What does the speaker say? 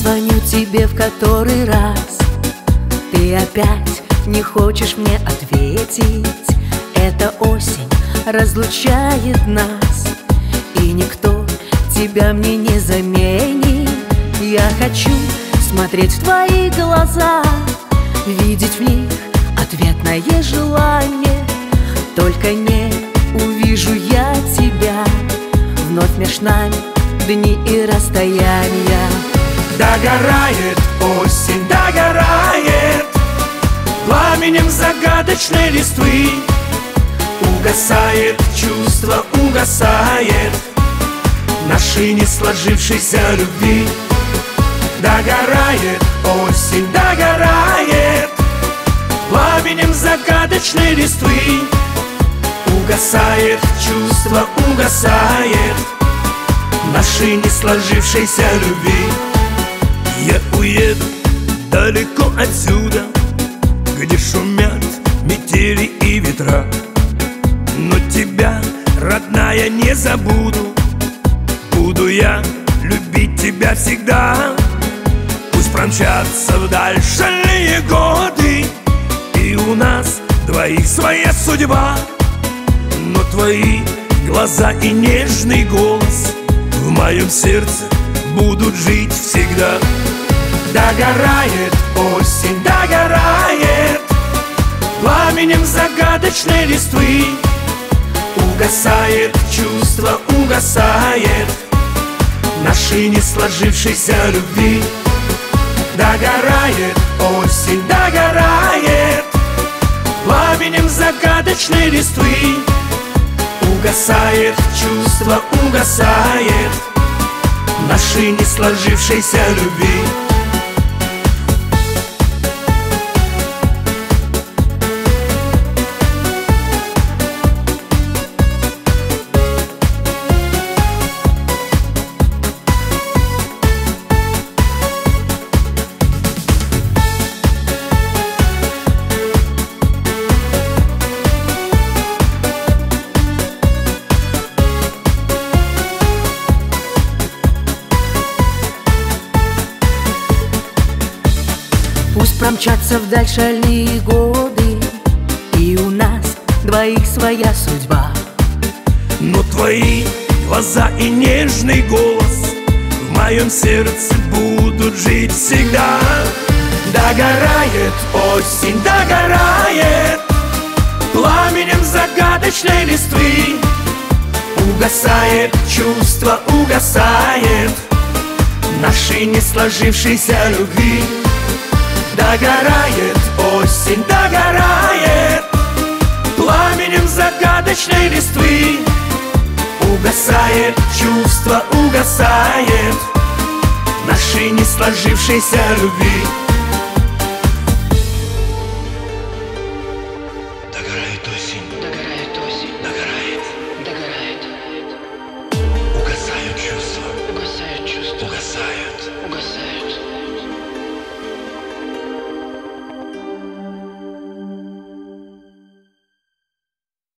звоню тебе в который раз, ты опять не хочешь мне ответить. Эта осень разлучает нас, и никто тебя мне не заменит. Я хочу смотреть в твои глаза, видеть в них ответное желание. Только не увижу я тебя, вновь меж нами дни и расстояния. Догорает осень, догорает пламенем загадочной листвы. Угасает чувство, угасает нашей не сложившейся любви. Догорает осень, догорает пламенем загадочной листвы. Угасает чувство, угасает нашей не сложившейся любви. Я уеду далеко отсюда, где шумят метели и ветра, но тебя, родная, не забуду. Буду я любить тебя всегда. Пусть промчатся вдаль шальные годы, и у нас двоих своя судьба. Но твои глаза и нежный голос в моем сердце будут жить всегда. Догорает осень, догорает пламенем загадочной листвы. Угасает чувство, угасает нашей не сложившейся любви. Догорает осень, догорает пламенем загадочной листвы. Угасает чувство, угасает нашей не сложившейся любви. Пусть промчатся вдаль шальные годы, и у нас двоих своя судьба. Но твои глаза и нежный голос в моем сердце будут жить всегда. Догорает осень, догорает пламенем загадочной листвы. Угасает чувство, угасает нашей не сложившейся любви. Догорает осень, догорает пламенем загадочной листвы. Угасает чувство, угасает нашей не сложившейся любви.